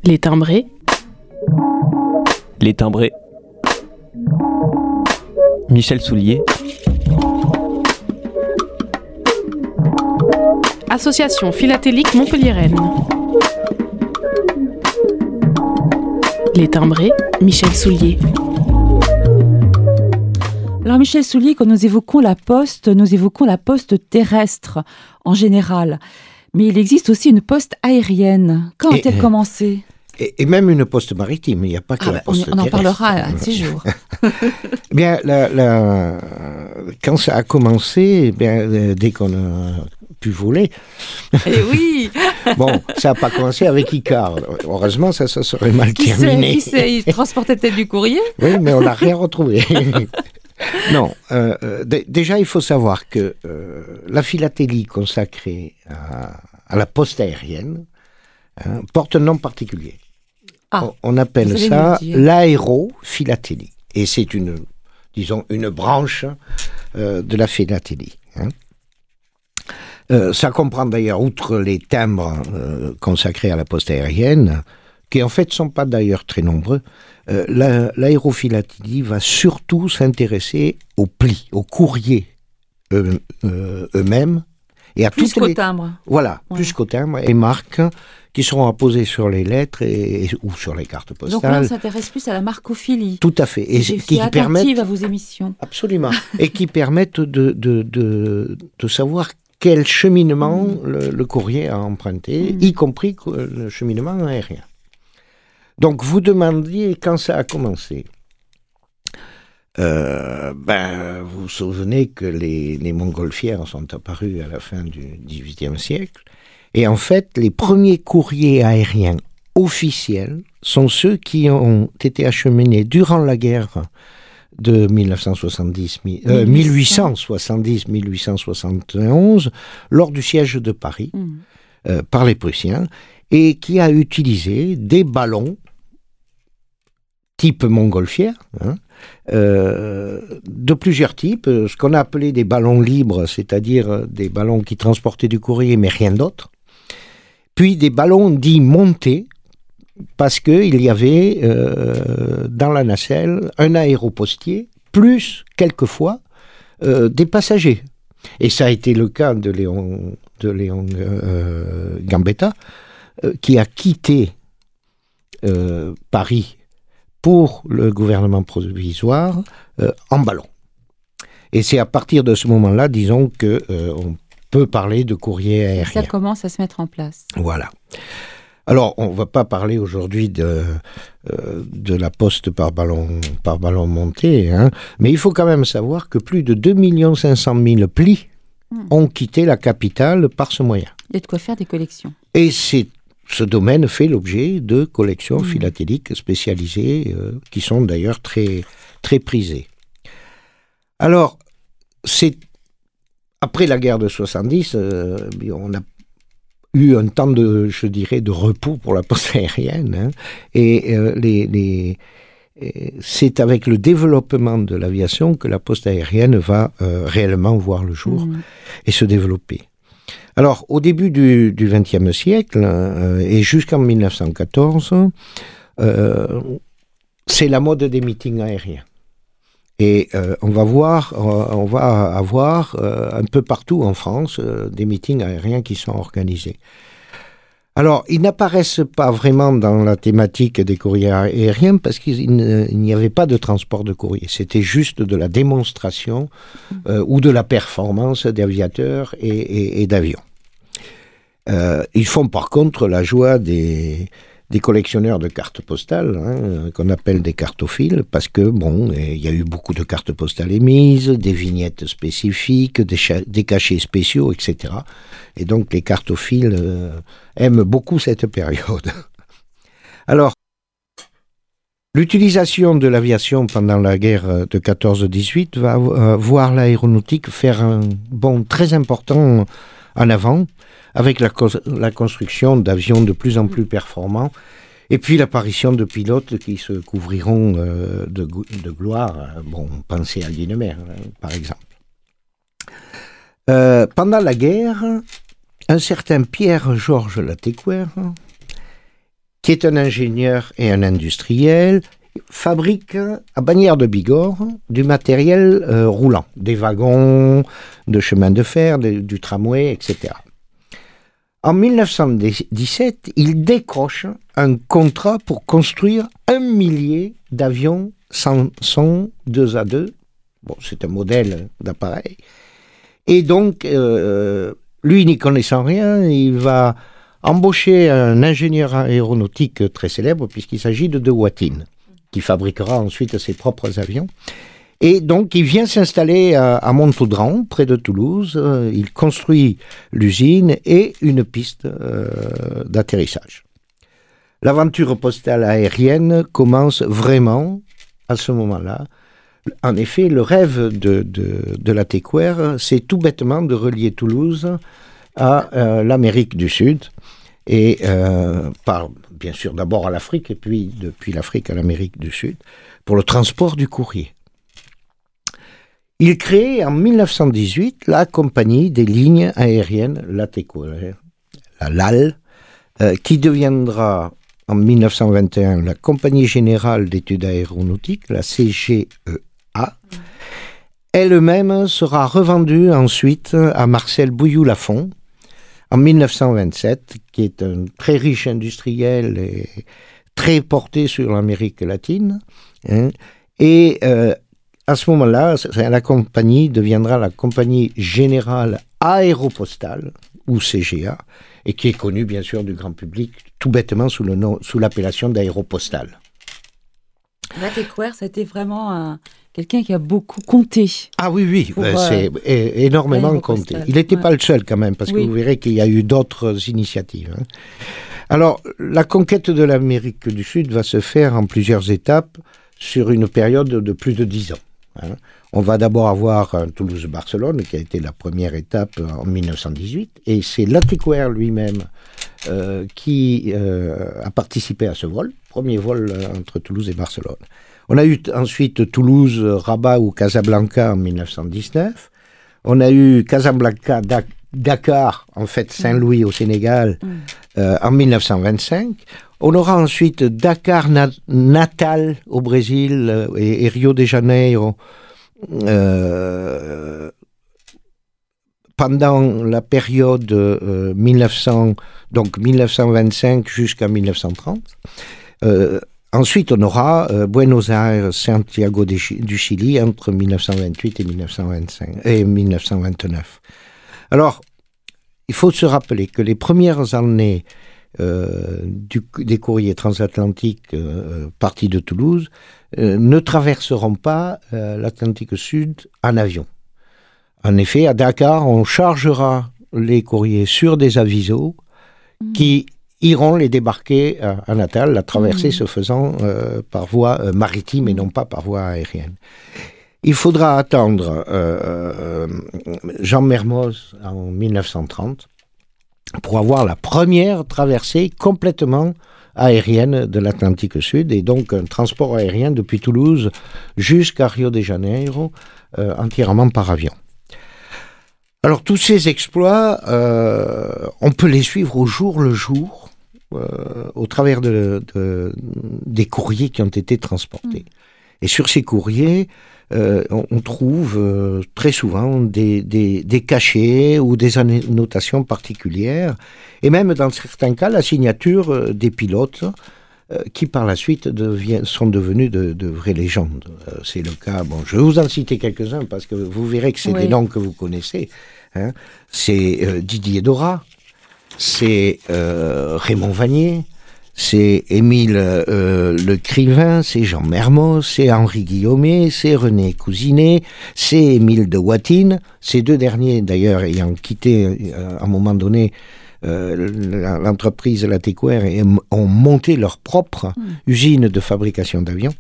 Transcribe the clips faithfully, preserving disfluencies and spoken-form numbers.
Les timbrés. Les timbrés. Michel Soulier. Association philatélique montpelliéraine. Les timbrés, Michel Soulier. Alors Michel Soulier, quand nous évoquons la poste, nous évoquons la poste terrestre en général. Mais il existe aussi une poste aérienne. Quand Et, a-t-elle commencé ? Et, et même une poste maritime, il n'y a pas que ah la bah, poste on, on en terrestre. parlera un de ces jours. Eh bien, la, la, quand ça a commencé, eh bien, euh, dès qu'on a pu voler, Eh oui. bon, ça n'a pas commencé avec Icare. Heureusement, ça, ça serait mal Qui terminé. sait, qui sait, il transportait peut-être du courrier ? Oui, mais on n'a rien retrouvé. Non, euh, euh, d- déjà il faut savoir que euh, la philatélie consacrée à, à la poste aérienne hein, porte un nom particulier. Ah, on, on appelle vous allez ça nous le dire. l'aérophilatélie. Et c'est une, disons, une branche euh, de la philatélie. Hein. Euh, ça comprend d'ailleurs, outre les timbres euh, consacrés à la poste aérienne, qui en fait ne sont pas d'ailleurs très nombreux, euh, la, l'aérophilatélie va surtout s'intéresser aux plis, aux courriers eux, euh, eux-mêmes. Et à plus toutes qu'au les... timbre. Voilà, Ouais. plus qu'au timbre, et marques qui seront apposées sur les lettres et, et- ou sur les cartes Donc là, on postales. s'intéresse plus à la marcophilie. Tout à fait. Et Je qui, suis qui permettent... attentive à vos émissions. Absolument. Et qui permettent de, de, de, de savoir quel cheminement Mmh. le, le courrier a emprunté, Mmh. y compris le cheminement aérien. Donc, vous demandiez quand ça a commencé. Euh, ben, vous vous souvenez que les, les montgolfières sont apparues à la fin du dix-huitième siècle. Et en fait, les premiers courriers aériens officiels sont ceux qui ont été acheminés durant la guerre de mille huit cent soixante-dix mille huit cent soixante et onze, lors du siège de Paris, Mmh. euh, par les Prussiens, et qui a utilisé des ballons type montgolfière, hein, euh, de plusieurs types, ce qu'on a appelé des ballons libres, c'est-à-dire des ballons qui transportaient du courrier mais rien d'autre, puis des ballons dits montés, parce qu'il y avait euh, dans la nacelle un aéropostier, plus quelquefois euh, des passagers. Et ça a été le cas de Léon, de Léon euh, Gambetta, euh, qui a quitté euh, Paris pour le gouvernement provisoire euh, en ballon. Et c'est à partir de ce moment-là, disons, qu'on euh, peut parler de courrier aérien. Ça commence à se mettre en place. Voilà. Alors, on ne va pas parler aujourd'hui de, euh, de la poste par ballon, par ballon monté, hein, mais il faut quand même savoir que plus de deux millions cinq cent mille plis mmh. ont quitté la capitale par ce moyen. Il y a de quoi faire des collections. Et c'est ce domaine fait l'objet de collections mmh. philatéliques spécialisées, euh, qui sont d'ailleurs très, très prisées. Alors, c'est après la guerre de soixante-dix, euh, on a eu un temps de, je dirais, de repos pour la poste aérienne, hein, et euh, les, les, et c'est avec le développement de l'aviation que la poste aérienne va euh, réellement voir le jour mmh. et se développer. Alors, au début du vingtième siècle, euh, et jusqu'en mille neuf cent quatorze, euh, c'est la mode des meetings aériens. Et euh, on va voir, euh, on va avoir euh, un peu partout en France euh, des meetings aériens qui sont organisés. Alors, ils n'apparaissent pas vraiment dans la thématique des courriers aériens parce qu'il n'y avait pas de transport de courrier. C'était juste de la démonstration euh, ou de la performance d'aviateurs et, et, et d'avions. Euh, ils font par contre la joie des, des collectionneurs de cartes postales, hein, qu'on appelle des cartophiles, parce que, bon, il y a eu beaucoup de cartes postales émises, des vignettes spécifiques, des, cha- des cachets spéciaux, et cetera. Et donc, les cartophiles euh, aiment beaucoup cette période. Alors, l'utilisation de l'aviation pendant la guerre de quatorze dix-huit va euh, voir l'aéronautique faire un bond très important en avant, avec la, cos- la construction d'avions de plus en plus performants, et puis l'apparition de pilotes qui se couvriront euh, de, de gloire. Bon, pensez à Guynemer, hein, par exemple. Euh, pendant la guerre, un certain Pierre-Georges Latécoère, qui est un ingénieur et un industriel, fabrique à Bagnères de Bigorre du matériel euh, roulant, des wagons de chemin de fer, de, du tramway, et cetera. En mille neuf cent dix-sept, il décroche un contrat pour construire un millier d'avions Samson deux A deux. Bon, c'est un modèle d'appareil. Et donc, euh, lui n'y connaissant rien, il va embaucher un ingénieur aéronautique très célèbre, puisqu'il s'agit de De Watine, qui fabriquera ensuite ses propres avions. Et donc, il vient s'installer à, à Montaudran, près de Toulouse. Euh, il construit l'usine et une piste euh, d'atterrissage. L'aventure postale aérienne commence vraiment à ce moment-là. En effet, le rêve de, de, de la Teckware, c'est tout bêtement de relier Toulouse à euh, l'Amérique du Sud. Et euh, par, bien sûr, d'abord à l'Afrique, et puis depuis l'Afrique à l'Amérique du Sud, pour le transport du courrier. Il crée en mille neuf cent dix-huit la compagnie des lignes aériennes La Teckware, la L A L, euh, qui deviendra en mille neuf cent vingt et un la Compagnie Générale d'Études Aéronautiques, la C G E A. Elle-même sera revendue ensuite à Marcel Bouilloux-Lafont en mille neuf cent vingt-sept, qui est un très riche industriel et très porté sur l'Amérique latine. Hein, et euh, à ce moment-là, la compagnie deviendra la Compagnie Générale Aéropostale, ou C G A, et qui est connue bien sûr du grand public, tout bêtement sous, le nom, sous l'appellation d'Aéropostale. La Teckware, c'était vraiment un, quelqu'un qui a beaucoup compté. Ah oui, oui, pour, euh, euh, c'est é- énormément compté. Il n'était ouais. pas le seul quand même, parce oui. que vous verrez qu'il y a eu d'autres initiatives. Hein. Alors, la conquête de l'Amérique du Sud va se faire en plusieurs étapes sur une période de plus de dix ans. Hein. On va d'abord avoir un Toulouse-Barcelone, qui a été la première étape en mille neuf cent dix-huit, et c'est La Teckware lui-même euh, qui euh, a participé à ce vol, premier vol euh, entre Toulouse et Barcelone. On a eu ensuite Toulouse, Rabat ou Casablanca en mille neuf cent dix-neuf. On a eu Casablanca, Dakar, en fait Saint-Louis au Sénégal, mm. euh, en mille neuf cent vingt-cinq. On aura ensuite Dakar, Na- Natal au Brésil euh, et, et Rio de Janeiro euh, pendant la période euh, mille neuf cents, donc mille neuf cent vingt-cinq jusqu'à mille neuf cent trente. Euh, ensuite, on aura euh, Buenos Aires, Santiago de, du Chili entre mille neuf cent vingt-huit et mille neuf cent vingt-cinq et mille neuf cent vingt-neuf. Alors, il faut se rappeler que les premières années Euh, du, des courriers transatlantiques euh, partis de Toulouse euh, ne traverseront pas euh, l'Atlantique Sud en avion. En effet, à Dakar, on chargera les courriers sur des avisos mmh. qui iront les débarquer à, à Natal, la traversée mmh. se faisant euh, par voie euh, maritime mmh. et non pas par voie aérienne. Il faudra attendre euh, Jean Mermoz en mille neuf cent trente pour avoir la première traversée complètement aérienne de l'Atlantique Sud, et donc un transport aérien depuis Toulouse jusqu'à Rio de Janeiro, euh, entièrement par avion. Alors tous ces exploits, euh, on peut les suivre au jour le jour, euh, au travers de, de, des courriers qui ont été transportés. Mmh. Et sur ces courriers, Euh, on, on trouve euh, très souvent des, des, des cachets ou des annotations particulières, et même dans certains cas la signature euh, des pilotes euh, qui par la suite devient, sont devenus de, de vraies légendes. Euh, c'est le cas, bon, je vais vous en citer quelques-uns parce que vous verrez que c'est oui. des noms que vous connaissez. Hein. C'est euh, Didier Dora, c'est euh, Raymond Vanier, c'est Émile euh, Le Crivin, c'est Jean Mermoz, c'est Henri Guillaumet, c'est René Cousinet, c'est Émile de Watine. Ces deux derniers, d'ailleurs, ayant quitté euh, à un moment donné euh, l'entreprise La Teckware et ont monté leur propre mmh. usine de fabrication d'avions.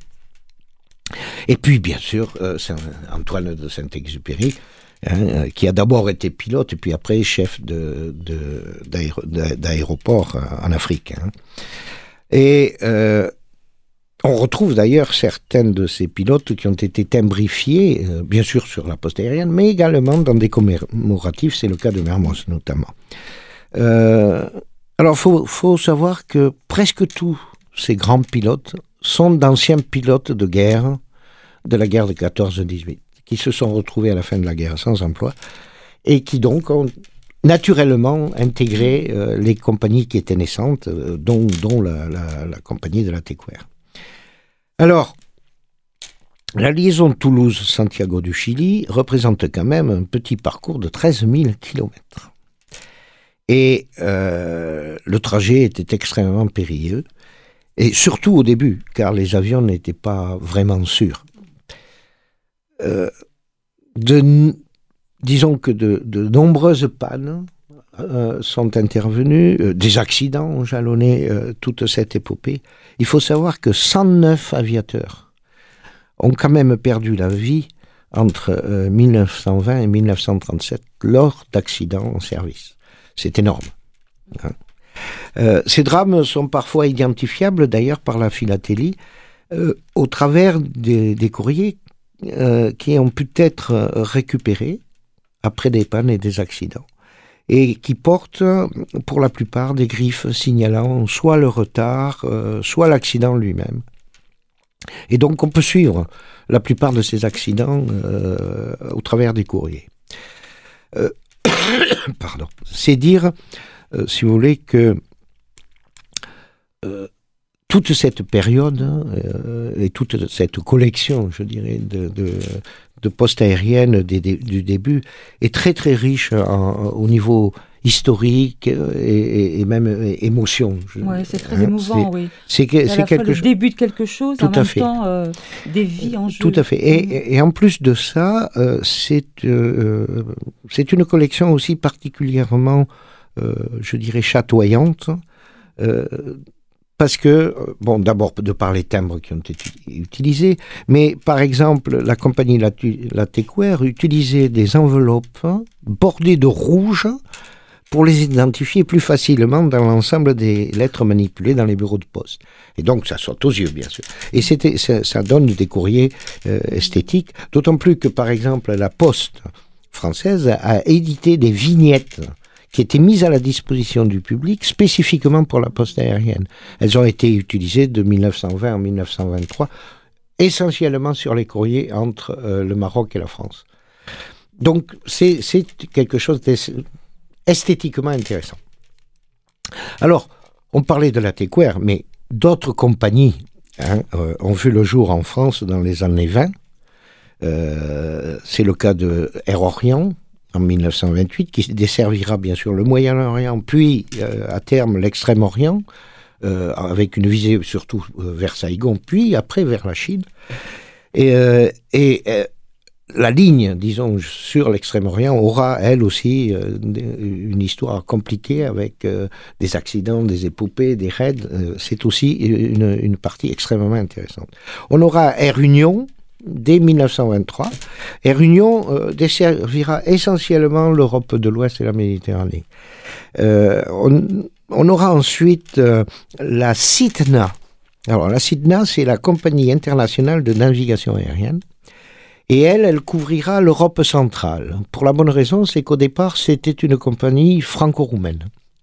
Et puis, bien sûr, euh, Antoine de Saint-Exupéry, hein, qui a d'abord été pilote et puis après chef de, de, d'aéro, d'aéroport en Afrique. Hein. Et euh, on retrouve d'ailleurs certains de ces pilotes qui ont été timbrifiés, euh, bien sûr sur la poste aérienne, mais également dans des commémoratifs, c'est le cas de Mermoz notamment. Euh, Alors, il faut, faut savoir que presque tous ces grands pilotes sont d'anciens pilotes de guerre de la guerre de quatorze dix-huit, qui se sont retrouvés à la fin de la guerre sans emploi et qui donc ont naturellement intégré euh, les compagnies qui étaient naissantes, euh, dont, dont la, la, la compagnie de la Tequer. Alors, la liaison Toulouse-Santiago du Chili représente quand même un petit parcours de treize mille kilomètres. Et euh, le trajet était extrêmement périlleux, et surtout au début, car les avions n'étaient pas vraiment sûrs. Euh, de, disons que de, de nombreuses pannes euh, sont intervenues, euh, des accidents ont jalonné euh, toute cette épopée. Il faut savoir que cent neuf aviateurs ont quand même perdu la vie entre euh, mille neuf cent vingt et mille neuf cent trente-sept lors d'accidents en service. C'est énorme. Hein. Euh, ces drames sont parfois identifiables d'ailleurs par la philatélie euh, au travers des, des courriers euh, qui ont pu être récupérés après des pannes et des accidents et qui portent pour la plupart des griffes signalant soit le retard, euh, soit l'accident lui-même. Et donc on peut suivre la plupart de ces accidents euh, au travers des courriers. Euh, Pardon. C'est dire, euh, si vous voulez, que euh, toute cette période euh, et toute cette collection, je dirais, de, de, de postes aériennes des, des, du début est très très riche en, au niveau historique et, et, et même émotion. Oui, c'est très hein, émouvant, c'est, oui. C'est, que, c'est, c'est quelque le chose. début de quelque chose, tout en à même fait. temps euh, des vies en jeu. Tout à fait. Et, mmh. et, et en plus de ça, euh, c'est, euh, c'est une collection aussi particulièrement, euh, je dirais, chatoyante. Euh, Parce que, bon, d'abord de par les timbres qui ont été utilisés, mais par exemple, la compagnie La, La Tequer utilisait des enveloppes bordées de rouge pour les identifier plus facilement dans l'ensemble des lettres manipulées dans les bureaux de poste. Et donc, ça saute aux yeux, bien sûr. Et c'était, ça, ça donne des courriers euh, esthétiques, d'autant plus que, par exemple, la Poste française a édité des vignettes qui étaient mises à la disposition du public spécifiquement pour la poste aérienne. Elles ont été utilisées de mille neuf cent vingt à mille neuf cent vingt-trois, essentiellement sur les courriers entre euh, le Maroc et la France. Donc, c'est, c'est quelque chose d'esthétiquement intéressant. Alors, on parlait de la Tequer, mais d'autres compagnies hein, euh, ont vu le jour en France dans les années vingt. Euh, c'est le cas de Air Orient, en mille neuf cent vingt-huit, qui desservira bien sûr le Moyen-Orient, puis euh, à terme l'Extrême-Orient, euh, avec une visée surtout euh, vers Saigon, puis après vers la Chine. Et, euh, et euh, la ligne, disons, sur l'Extrême-Orient aura, elle aussi, euh, une histoire compliquée avec euh, des accidents, des épopées, des raids. Euh, c'est aussi une, une partie extrêmement intéressante. On aura Air Union, dès mille neuf cent vingt-trois, Air Union euh, desservira essentiellement l'Europe de l'Ouest et la Méditerranée. Euh, on, on aura ensuite euh, la CITNA. Alors la CITNA, c'est la Compagnie internationale de navigation aérienne. Et elle, elle couvrira l'Europe centrale. Pour la bonne raison, c'est qu'au départ, c'était une compagnie franco-roumaine.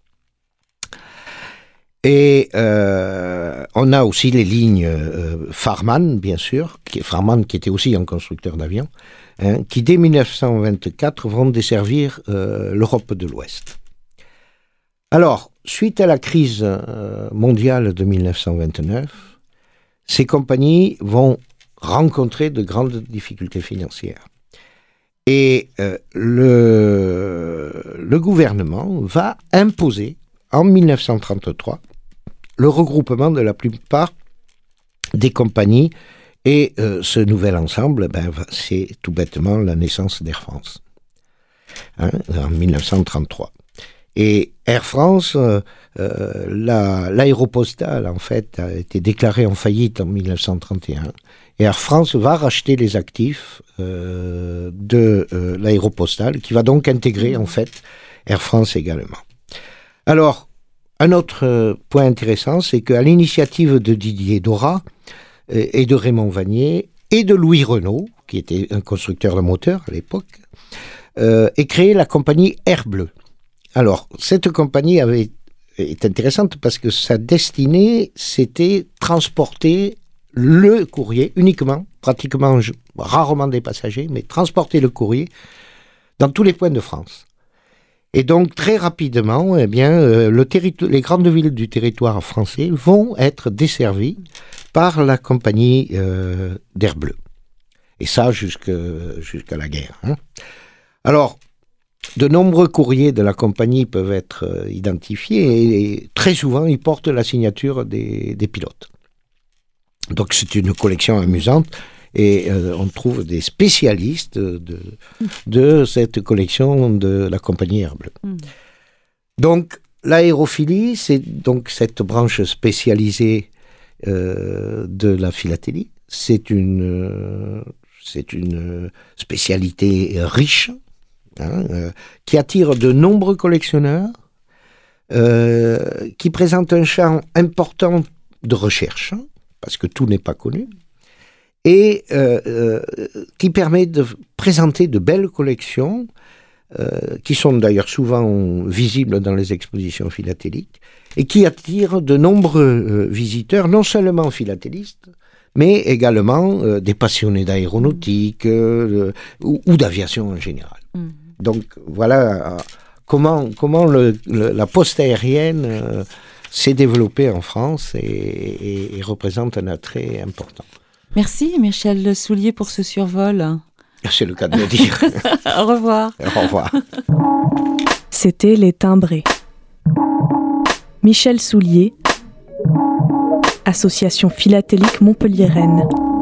Et euh, on a aussi les lignes euh, Farman, bien sûr, qui, Farman qui était aussi un constructeur d'avions, hein, qui dès mille neuf cent vingt-quatre vont desservir euh, l'Europe de l'Ouest. Alors, suite à la crise euh, mondiale de mille neuf cent vingt-neuf, ces compagnies vont rencontrer de grandes difficultés financières. Et euh, le, le gouvernement va imposer, en mille neuf cent trente-trois, le regroupement de la plupart des compagnies. Et euh, ce nouvel ensemble, ben, c'est tout bêtement la naissance d'Air France, hein, en mille neuf cent trente-trois. Et Air France, euh, euh, la, l'aéropostale, en fait, a été déclarée en faillite en mille neuf cent trente et un. Et Air France va racheter les actifs euh, de euh, l'aéropostale, qui va donc intégrer, en fait, Air France également. Alors, un autre point intéressant, c'est qu'à l'initiative de Didier Dora euh, et de Raymond Vanier et de Louis Renault, qui était un constructeur de moteurs à l'époque, euh, est créée la compagnie Air Bleu. Alors, cette compagnie avait est intéressante parce que sa destinée, c'était transporter le courrier uniquement, pratiquement rarement des passagers, mais transporter le courrier dans tous les points de France. Et donc, très rapidement, eh bien, euh, le territoire, les grandes villes du territoire français vont être desservies par la compagnie euh, d'Air Bleu. Et ça, jusque, jusqu'à la guerre. Hein. Alors, de nombreux courriers de la compagnie peuvent être euh, identifiés et, et très souvent, ils portent la signature des, des pilotes. Donc, c'est une collection amusante. Et euh, on trouve des spécialistes de, de cette collection de la compagnie Air Bleu. Mmh. Donc, l'aérophilie, c'est donc cette branche spécialisée euh, de la philatélie. C'est une, euh, c'est une spécialité riche, hein, euh, qui attire de nombreux collectionneurs, euh, qui présente un champ important de recherche, hein, parce que tout n'est pas connu, et euh, euh, qui permet de présenter de belles collections, euh, qui sont d'ailleurs souvent visibles dans les expositions philatéliques, et qui attirent de nombreux euh, visiteurs, non seulement philatélistes, mais également euh, des passionnés d'aéronautique euh, ou, ou d'aviation en général. Mmh. Donc voilà euh, comment, comment le, le, la poste aérienne euh, s'est développée en France et, et, et représente un attrait important. Merci Michel Soulier pour ce survol. C'est le cas de le dire. Au revoir. Au revoir. C'était Les Timbrés. Michel Soulier, Association philatélique montpelliéraine.